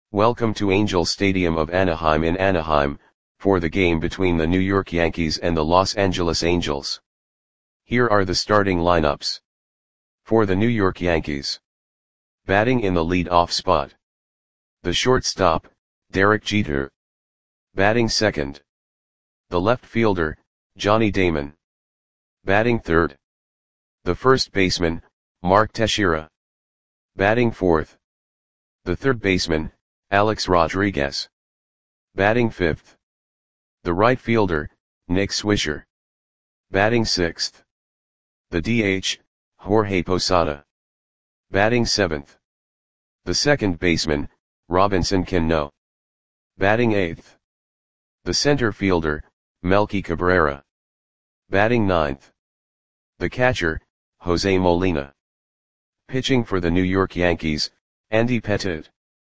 Welcome to Angel Stadium of Anaheim in Anaheim, for the game between the New York Yankees and the Los Angeles Angels. Here are the starting lineups. For the New York Yankees. Batting in the lead-off spot. The shortstop, Derek Jeter. Batting second. The left fielder, Johnny Damon. Batting third. The first baseman, Mark Teixeira. Batting fourth. The third baseman, Alex Rodriguez. Batting fifth. The right fielder, Nick Swisher. Batting sixth. The DH, Jorge Posada. Batting seventh. The second baseman, Robinson Cano. Batting eighth. The center fielder, Melky Cabrera. Batting ninth. The catcher, Jose Molina. Pitching for the New York Yankees, Andy Pettitte.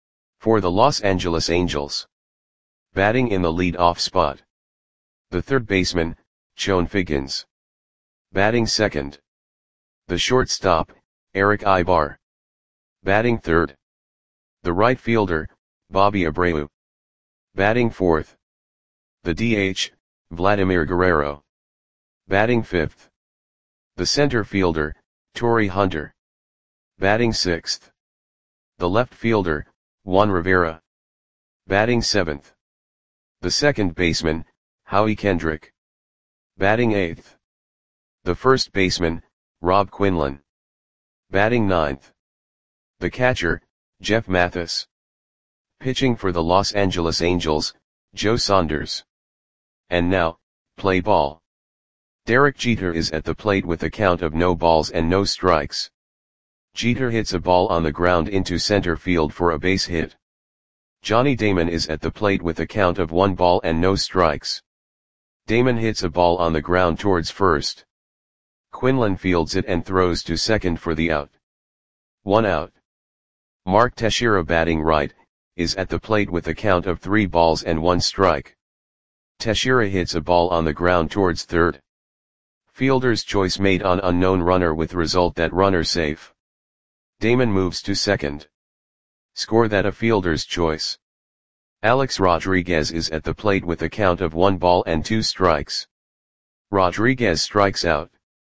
For the Los Angeles Angels. Batting in the lead-off spot. The third baseman, Chone Figgins. Batting second. The shortstop, Erick Aybar. Batting third. The right fielder, Bobby Abreu. Batting fourth. The DH, Vladimir Guerrero. Batting fifth. The center fielder, Torii Hunter. Batting sixth. The left fielder, Juan Rivera. Batting seventh. The second baseman, Howie Kendrick. Batting eighth. The first baseman, Rob Quinlan. Batting ninth. The catcher, Jeff Mathis. Pitching for the Los Angeles Angels, Joe Saunders. And now, play ball. Derek Jeter is at the plate with a count of no balls and no strikes. Jeter hits a ball on the ground into center field for a base hit. Johnny Damon is at the plate with a count of 1 ball and no strikes. Damon hits a ball on the ground towards first. Quinlan fields it and throws to second for the out. 1 out. Mark Teixeira, batting right, is at the plate with a count of 3 balls and 1 strike. Teixeira hits a ball on the ground towards third. Fielder's choice made on unknown runner with result that runner safe. Damon moves to second. Score that a fielder's choice. Alex Rodriguez is at the plate with a count of 1 ball and 2 strikes. Rodriguez strikes out.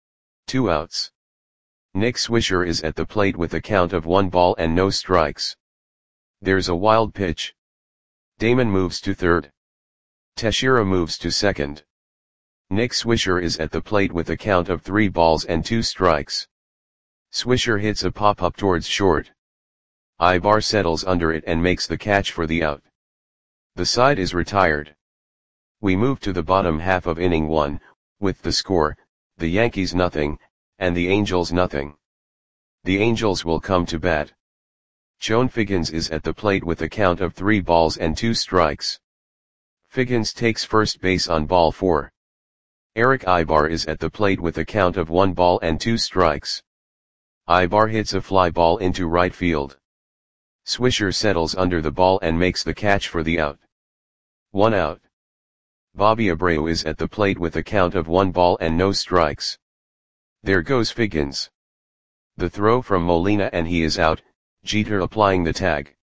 2 outs. Nick Swisher is at the plate with a count of 1 ball and no strikes. There's a wild pitch. Damon moves to third. Teixeira moves to second. Nick Swisher is at the plate with a count of 3 balls and 2 strikes. Swisher hits a pop-up towards short. Aybar settles under it and makes the catch for the out. The side is retired. We move to the bottom half of inning 1, with the score, the Yankees nothing, and the Angels nothing. The Angels will come to bat. Chone Figgins is at the plate with a count of 3 balls and 2 strikes. Figgins takes first base on ball 4. Erick Aybar is at the plate with a count of 1 ball and 2 strikes. Aybar hits a fly ball into right field. Swisher settles under the ball and makes the catch for the out. 1 out. Bobby Abreu is at the plate with a count of 1 ball and no strikes. There goes Figgins. The throw from Molina and he is out, Jeter applying the tag.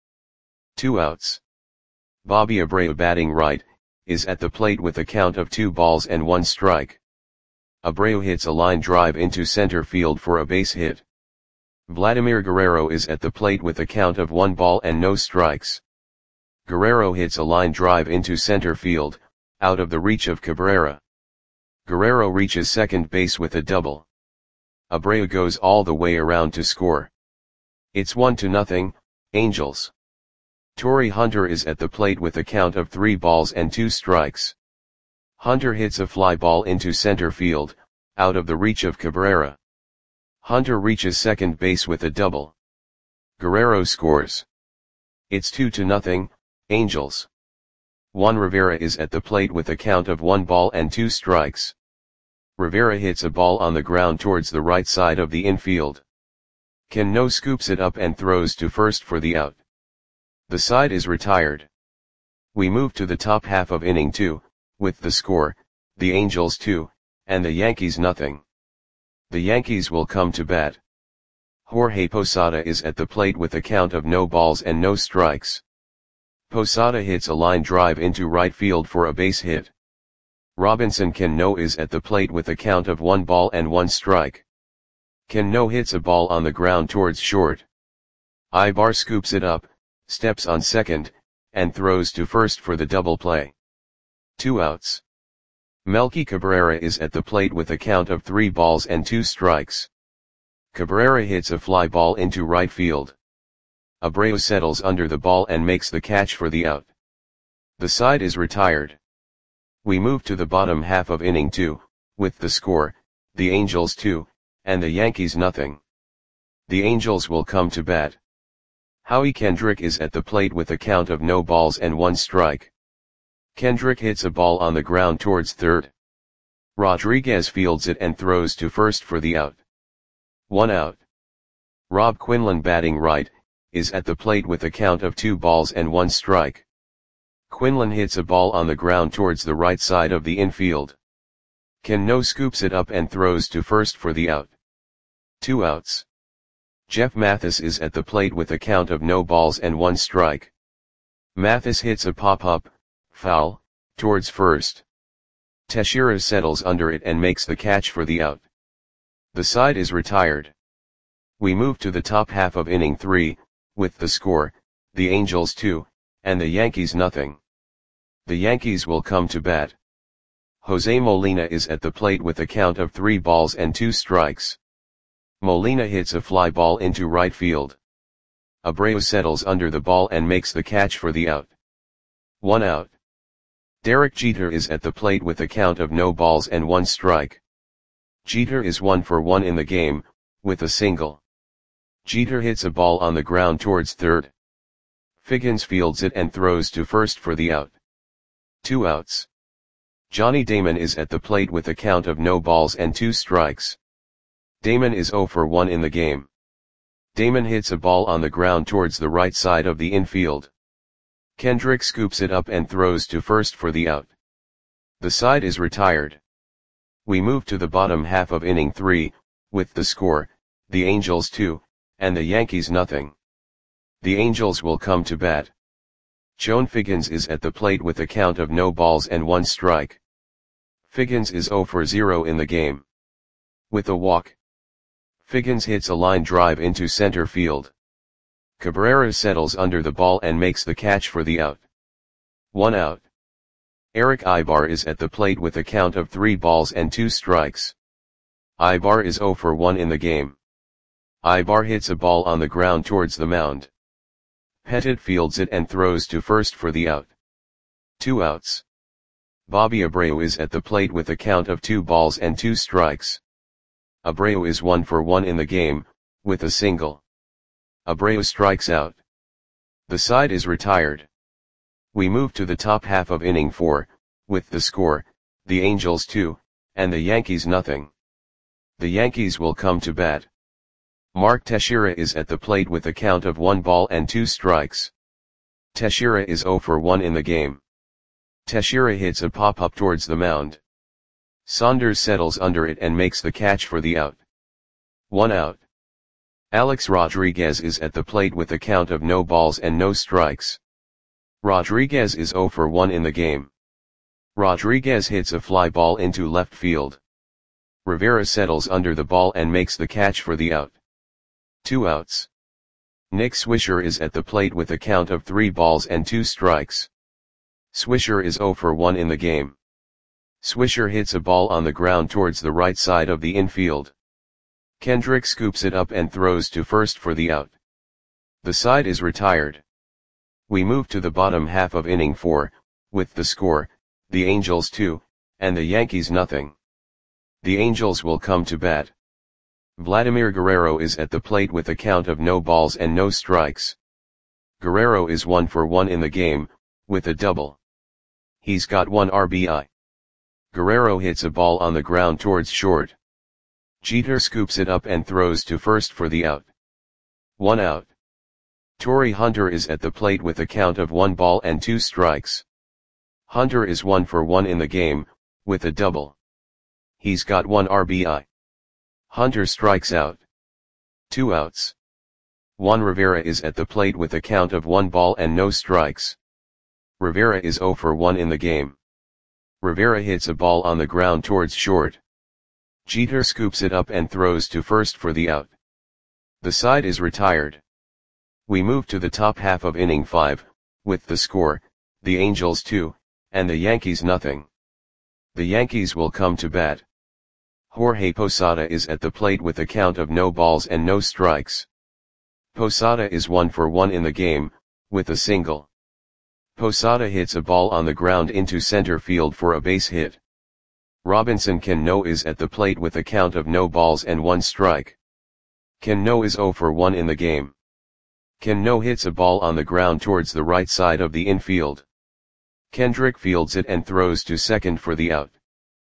2 outs. Bobby Abreu, batting right, is at the plate with a count of 2 balls and 1 strike. Abreu hits a line drive into center field for a base hit. Vladimir Guerrero is at the plate with a count of 1 ball and no strikes. Guerrero hits a line drive into center field, out of the reach of Cabrera. Guerrero reaches second base with a double. Abreu goes all the way around to score. It's 1-0, Angels. Torii Hunter is at the plate with a count of 3 balls and 2 strikes. Hunter hits a fly ball into center field, out of the reach of Cabrera. Hunter reaches second base with a double. Guerrero scores. It's 2-0, Angels. Juan Rivera is at the plate with a count of 1 ball and 2 strikes. Rivera hits a ball on the ground towards the right side of the infield. Cano scoops it up and throws to first for the out. The side is retired. We move to the top half of inning 2, with the score, the Angels 2, and the Yankees nothing. The Yankees will come to bat. Jorge Posada is at the plate with a count of no balls and no strikes. Posada hits a line drive into right field for a base hit. Robinson Cano is at the plate with a count of 1-1 strike. Cano hits a ball on the ground towards short. Ibar scoops it up, steps on second, and throws to first for the double play. 2 outs. Melky Cabrera is at the plate with a count of 3-2 strikes. Cabrera hits a fly ball into right field. Abreu settles under the ball and makes the catch for the out. The side is retired. We move to the bottom half of inning 2, with the score, the Angels 2, and the Yankees nothing. The Angels will come to bat. Howie Kendrick is at the plate with a count of 0-1 strike. Kendrick hits a ball on the ground towards third. Rodriguez fields it and throws to first for the out. 1 out. Rob Quinlan, batting right, is at the plate with a count of 2-1 strike. Quinlan hits a ball on the ground towards the right side of the infield. Cano scoops it up and throws to first for the out. 2 outs. Jeff Mathis is at the plate with a count of 0-1 strike. Mathis hits a pop-up, foul, towards first. Teixeira settles under it and makes the catch for the out. The side is retired. We move to the top half of inning 3, with the score, the Angels 2, and the Yankees nothing. The Yankees will come to bat. Jose Molina is at the plate with a count of 3-2 strikes. Molina hits a fly ball into right field. Abreu settles under the ball and makes the catch for the out. 1 out. Derek Jeter is at the plate with a count of 0-1 strike. Jeter is 1 for 1 in the game, with a single. Jeter hits a ball on the ground towards third. Figgins fields it and throws to first for the out. 2 outs. Johnny Damon is at the plate with a count of 0-2 strikes. Damon is 0 for 1 in the game. Damon hits a ball on the ground towards the right side of the infield. Kendrick scoops it up and throws to first for the out. The side is retired. We move to the bottom half of inning 3, with the score, the Angels 2, and the Yankees nothing. The Angels will come to bat. Joan Figgins is at the plate with a count of 0-1 strike. Figgins is 0 for 0 in the game. With a walk. Figgins hits a line drive into center field. Cabrera settles under the ball and makes the catch for the out. 1 out. Eric Ibar is at the plate with a count of 3-2 strikes. Ibar is 0 for 1 in the game. Ibar hits a ball on the ground towards the mound. Pettit fields it and throws to first for the out. 2 outs. Bobby Abreu is at the plate with a count of 2-2 strikes. Abreu is 1 for 1 in the game, with a single. Abreu strikes out. The side is retired. We move to the top half of inning 4, with the score, the Angels 2, and the Yankees nothing. The Yankees will come to bat. Mark Teixeira is at the plate with a count of 1-2 strikes. Teixeira is 0 for 1 in the game. Teixeira hits a pop-up towards the mound. Saunders settles under it and makes the catch for the out. 1 out. Alex Rodriguez is at the plate with a count of 0 strikes. Rodriguez is 0 for 1 in the game. Rodriguez hits a fly ball into left field. Rivera settles under the ball and makes the catch for the out. 2 outs. Nick Swisher is at the plate with a count of 3-2 strikes. Swisher is 0 for 1 in the game. Swisher hits a ball on the ground towards the right side of the infield. Kendrick scoops it up and throws to first for the out. The side is retired. We move to the bottom half of inning 4, with the score, the Angels 2, and the Yankees nothing. The Angels will come to bat. Vladimir Guerrero is at the plate with a count of 0 strikes. Guerrero is 1 for 1 in the game, with a double. He's got 1 RBI. Guerrero hits a ball on the ground towards short. Jeter scoops it up and throws to first for the out. 1 out. Torrey Hunter is at the plate with a count of 1-2 strikes. Hunter is 1 for 1 in the game, with a double. He's got 1 RBI. Hunter strikes out. 2 outs. Juan Rivera is at the plate with a count of 1 ball and no strikes. Rivera is 0 for 1 in the game. Rivera hits a ball on the ground towards short. Jeter scoops it up and throws to first for the out. The side is retired. We move to the top half of inning 5, with the score, the Angels 2, and the Yankees nothing. The Yankees will come to bat. Jorge Posada is at the plate with a count of no balls and no strikes. Posada is 1 for 1 in the game, with a single. Posada hits a ball on the ground into center field for a base hit. Robinson Cano is at the plate with a count of no balls and 1 strike. Cano is 0 for 1 in the game. Cano hits a ball on the ground towards the right side of the infield. Kendrick fields it and throws to second for the out.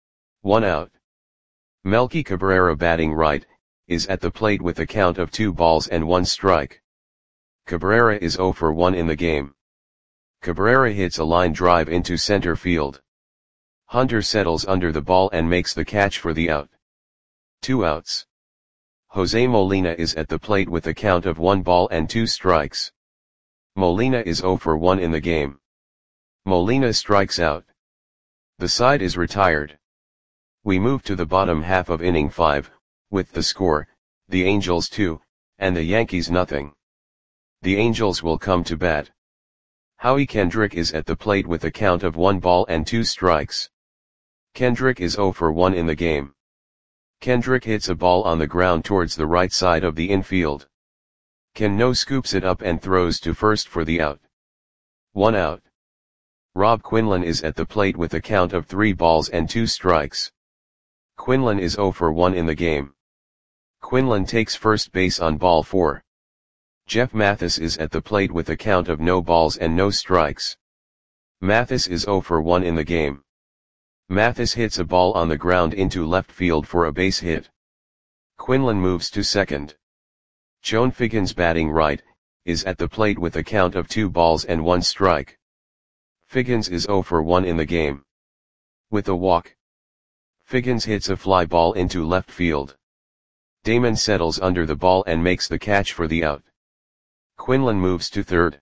1 out. Melky Cabrera, batting right, is at the plate with a count of 2 balls and 1 strike. Cabrera is 0 for 1 in the game. Cabrera hits a line drive into center field. Hunter settles under the ball and makes the catch for the out. 2 outs. Jose Molina is at the plate with a count of 1 ball and 2 strikes. Molina is 0 for 1 in the game. Molina strikes out. The side is retired. We move to the bottom half of inning 5, with the score, the Angels 2, and the Yankees nothing. The Angels will come to bat. Howie Kendrick is at the plate with a count of 1 ball and 2 strikes. Kendrick is 0 for 1 in the game. Kendrick hits a ball on the ground towards the right side of the infield. Cano scoops it up and throws to first for the out. 1 out. Rob Quinlan is at the plate with a count of 3 balls and 2 strikes. Quinlan is 0 for 1 in the game. Quinlan takes first base on ball 4. Jeff Mathis is at the plate with a count of no balls and no strikes. Mathis is 0 for 1 in the game. Mathis hits a ball on the ground into left field for a base hit. Quinlan moves to second. Joan Figgins, batting right, is at the plate with a count of 2 balls and 1 strike. Figgins is 0 for 1 in the game. With a walk, Figgins hits a fly ball into left field. Damon settles under the ball and makes the catch for the out. Quinlan moves to third.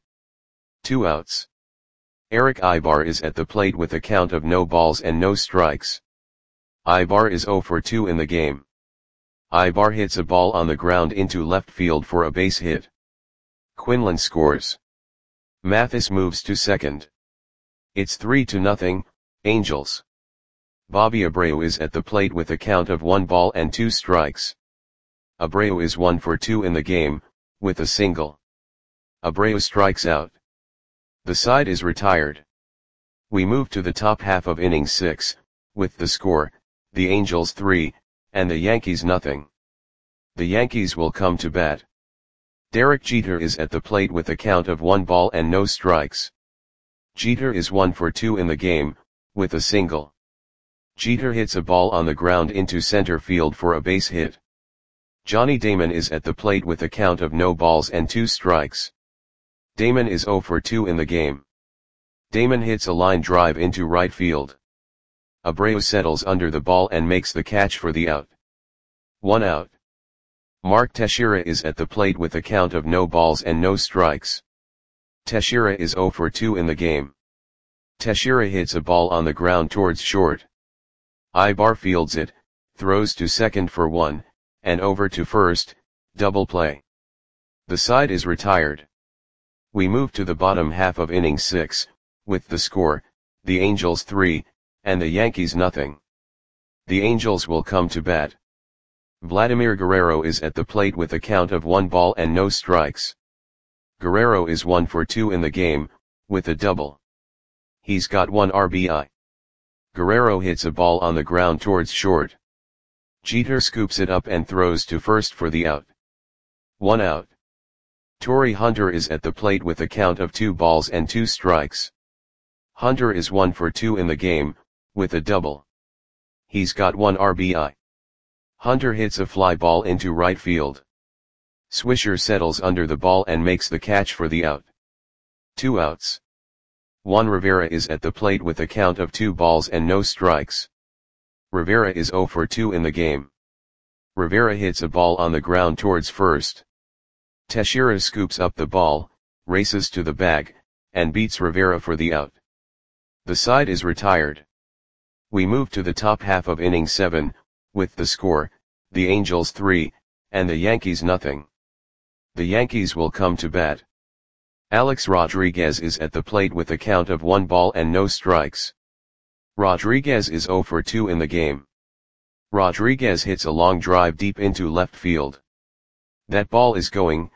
2 outs. Eric Ibar is at the plate with a count of no balls and no strikes. Ibar is 0 for 2 in the game. Ibar hits a ball on the ground into left field for a base hit. Quinlan scores. Mathis moves to second. It's 3-0, Angels. Bobby Abreu is at the plate with a count of 1 ball and 2 strikes. Abreu is 1 for 2 in the game, with a single. Abreu strikes out. The side is retired. We move to the top half of inning 6, with the score, the Angels 3, and the Yankees nothing. The Yankees will come to bat. Derek Jeter is at the plate with a count of 1 ball and no strikes. Jeter is 1 for 2 in the game, with a single. Jeter hits a ball on the ground into center field for a base hit. Johnny Damon is at the plate with a count of no balls and 2 strikes. Damon is 0 for 2 in the game. Damon hits a line drive into right field. Abreu settles under the ball and makes the catch for the out. 1 out. Mark Teixeira is at the plate with a count of no balls and no strikes. Teixeira is 0 for 2 in the game. Teixeira hits a ball on the ground towards short. Ibar fields it, throws to second for 1, and over to first, double play. The side is retired. We move to the bottom half of inning 6, with the score, the Angels 3, and the Yankees nothing. The Angels will come to bat. Vladimir Guerrero is at the plate with a count of 1 ball and no strikes. Guerrero is 1 for 2 in the game, with a double. He's got 1 RBI. Guerrero hits a ball on the ground towards short. Jeter scoops it up and throws to first for the out. 1 out. Torii Hunter is at the plate with a count of 2 balls and 2 strikes. Hunter is 1 for 2 in the game, with a double. He's got 1 RBI. Hunter hits a fly ball into right field. Swisher settles under the ball and makes the catch for the out. 2 outs. Juan Rivera is at the plate with a count of 2 balls and no strikes. Rivera is 0 for 2 in the game. Rivera hits a ball on the ground towards first. Teixeira scoops up the ball, races to the bag, and beats Rivera for the out. The side is retired. We move to the top half of inning 7, with the score, the Angels 3, and the Yankees nothing. The Yankees will come to bat. Alex Rodriguez is at the plate with a count of 1 ball and no strikes. Rodriguez is 0 for 2 in the game. Rodriguez hits a long drive deep into left field. That ball is gone.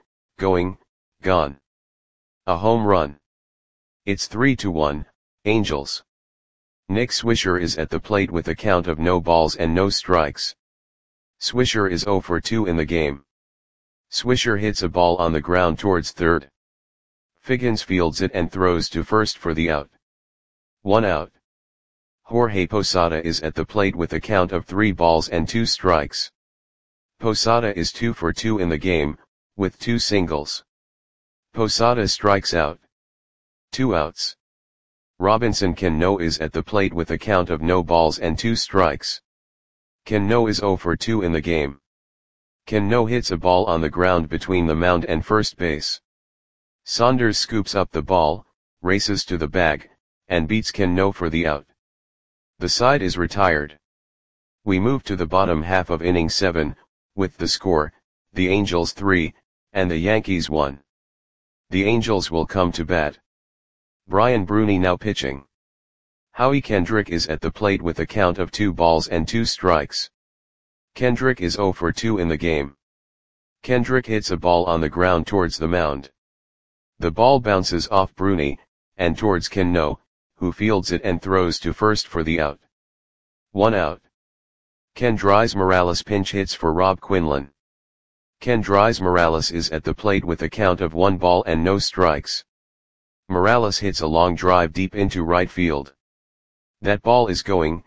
A home run. It's 3-1, Angels. Nick Swisher is at the plate with a count of no balls and no strikes. Swisher is 0 for 2 in the game. Swisher hits a ball on the ground towards third. Figgins fields it and throws to first for the out. 1 out. Jorge Posada is at the plate with a count of 3 balls and 2 strikes. Posada is 2 for 2 in the game, with 2 singles. Posada strikes out. 2 outs. Robinson Cano is at the plate with a count of no balls and 2 strikes. Cano is 0 for 2 in the game. Cano hits a ball on the ground between the mound and first base. Saunders scoops up the ball, races to the bag, and beats Cano for the out. The side is retired. We move to the bottom half of inning 7, with the score, the Angels 3, and the Yankees 1. The Angels will come to bat. Brian Bruni now pitching. Howie Kendrick is at the plate with a count of 2 balls and 2 strikes. Kendrick is 0 for 2 in the game. Kendrick hits a ball on the ground towards the mound. The ball bounces off Bruni, and towards Cano, who fields it and throws to first for the out. 1 out. Kendrys Morales pinch hits for Rob Quinlan. Kendrys Morales is at the plate with a count of 1 ball and no strikes. Morales hits a long drive deep into right field. That ball is gone.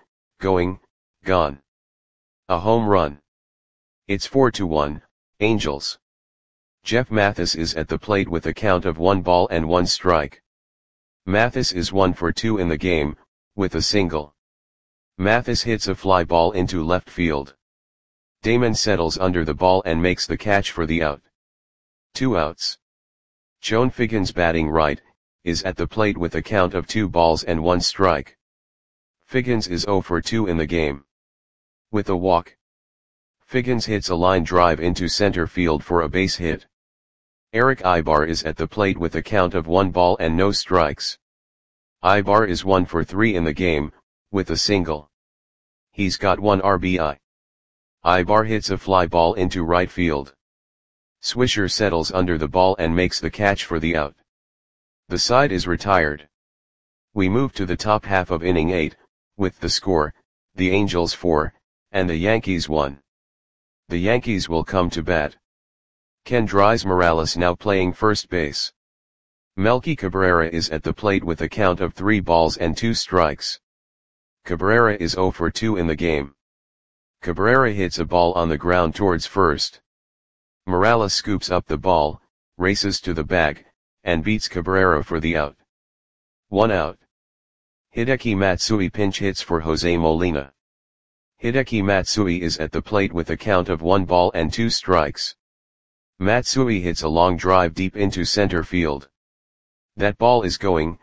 A home run. It's 4-1, Angels. Jeff Mathis is at the plate with a count of 1 ball and 1 strike. Mathis is 1 for 2 in the game, with a single. Mathis hits a fly ball into left field. Damon settles under the ball and makes the catch for the out. 2 outs. Joan Figgins batting right, is at the plate with a count of 2 balls and 1 strike. Figgins is 0 for 2 in the game. With a walk. Figgins hits a line drive into center field for a base hit. Eric Ibar is at the plate with a count of 1 ball and no strikes. Ibar is 1 for 3 in the game, with a single. He's got 1 RBI. Ibar hits a fly ball into right field. Swisher settles under the ball and makes the catch for the out. The side is retired. We move to the top half of inning 8, with the score, the Angels 4, and the Yankees 1. The Yankees will come to bat. Kendrys Morales now playing first base. Melky Cabrera is at the plate with a count of 3 balls and 2 strikes. Cabrera is 0 for 2 in the game. Cabrera hits a ball on the ground towards first. Morales scoops up the ball, races to the bag, and beats Cabrera for the out. 1 out. Hideki Matsui pinch hits for Jose Molina. Hideki Matsui is at the plate with a count of 1 ball and 2 strikes. Matsui hits a long drive deep into center field. That ball is gone.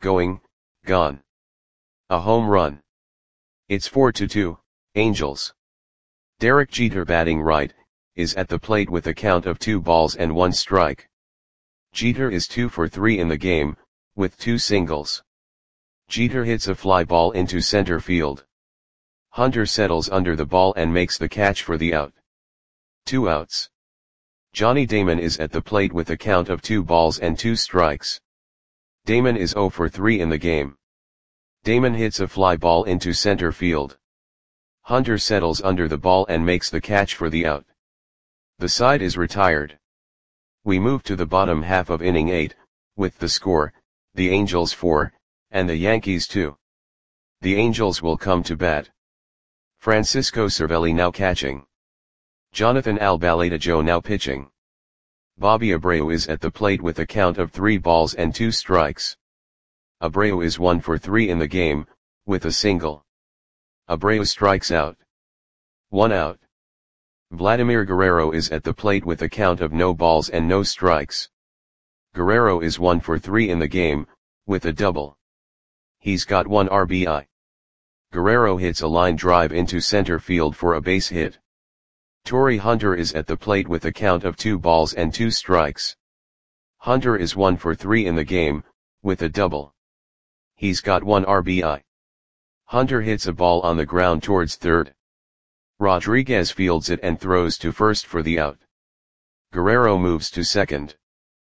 A home run. It's 4-2, Angels. Derek Jeter batting right, is at the plate with a count of 2 balls and 1 strike. Jeter is 2 for 3 in the game, with 2 singles. Jeter hits a fly ball into center field. Hunter settles under the ball and makes the catch for the out. 2 outs. Johnny Damon is at the plate with a count of 2 balls and 2 strikes. Damon is 0 for 3 in the game. Damon hits a fly ball into center field. Hunter settles under the ball and makes the catch for the out. The side is retired. We move to the bottom half of inning 8, with the score, the Angels 4, and the Yankees 2. The Angels will come to bat. Francisco Cervelli now catching. Jonathan Albaladejo now pitching. Bobby Abreu is at the plate with a count of 3 balls and 2 strikes. Abreu is 1 for 3 in the game, with a single. Abreu strikes out. 1 out. Vladimir Guerrero is at the plate with a count of no balls and no strikes. Guerrero is 1 for 3 in the game, with a double. He's got 1 RBI. Guerrero hits a line drive into center field for a base hit. Torii Hunter is at the plate with a count of 2 balls and 2 strikes. Hunter is 1 for 3 in the game, with a double. He's got 1 RBI. Hunter hits a ball on the ground towards third. Rodriguez fields it and throws to first for the out. Guerrero moves to second.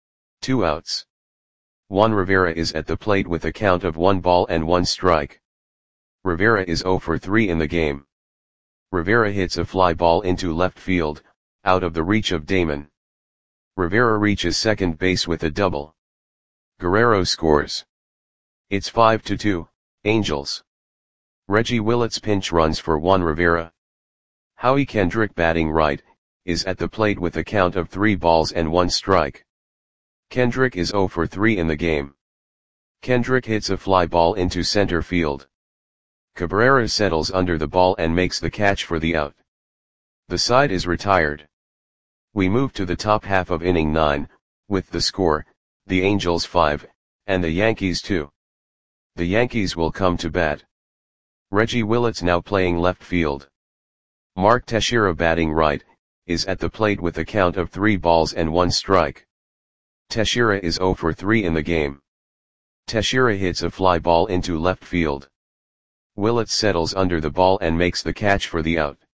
2 outs. Juan Rivera is at the plate with a count of 1 ball and 1 strike. Rivera is 0 for 3 in the game. Rivera hits a fly ball into left field, out of the reach of Damon. Rivera reaches second base with a double. Guerrero scores. It's 5-2, Angels. Reggie Willits pinch runs for Juan Rivera. Howie Kendrick, batting right, is at the plate with a count of 3 balls and 1 strike. Kendrick is 0 for 3 in the game. Kendrick hits a fly ball into center field. Cabrera settles under the ball and makes the catch for the out. The side is retired. We move to the top half of inning 9, with the score, the Angels 5, and the Yankees 2. The Yankees will come to bat. Reggie Willits, now playing left field. Mark Teixeira, batting right, is at the plate with a count of 3 balls and 1 strike. Teixeira is 0 for 3 in the game. Teixeira hits a fly ball into left field. Willits settles under the ball and makes the catch for the out.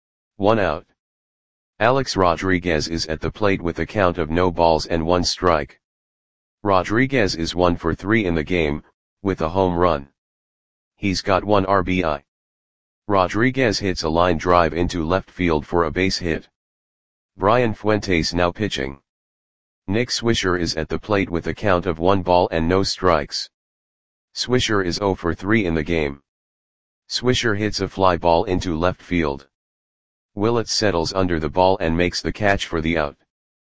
1 out. Alex Rodriguez is at the plate with a count of no balls and 1 strike. Rodriguez is 1 for 3 in the game, with a home run. He's got 1 RBI. Rodriguez hits a line drive into left field for a base hit. Brian Fuentes now pitching. Nick Swisher is at the plate with a count of 1 ball and no strikes. Swisher is 0 for 3 in the game. Swisher hits a fly ball into left field. Willits settles under the ball and makes the catch for the out.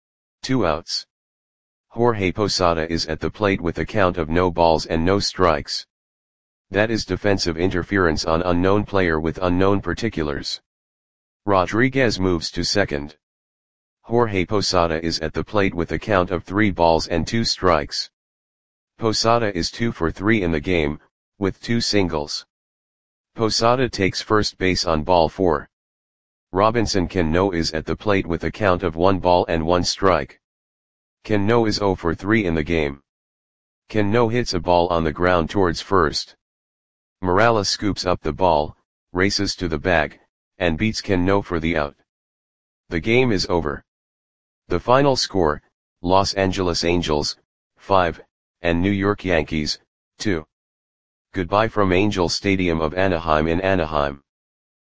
2 outs. Jorge Posada is at the plate with a count of no balls and no strikes. That is defensive interference on unknown player with unknown particulars. Rodriguez moves to second. Jorge Posada is at the plate with a count of 3 balls and 2 strikes. Posada is 2 for 3 in the game, with 2 singles. Posada takes first base on ball 4. Robinson Cano is at the plate with a count of 1 ball and 1 strike. Cano is 0 for 3 in the game. Cano hits a ball on the ground towards first. Morales scoops up the ball, races to the bag, and beats Cano for the out. The game is over. The final score, Los Angeles Angels, 5, and New York Yankees, 2. Goodbye from Angel Stadium of Anaheim in Anaheim.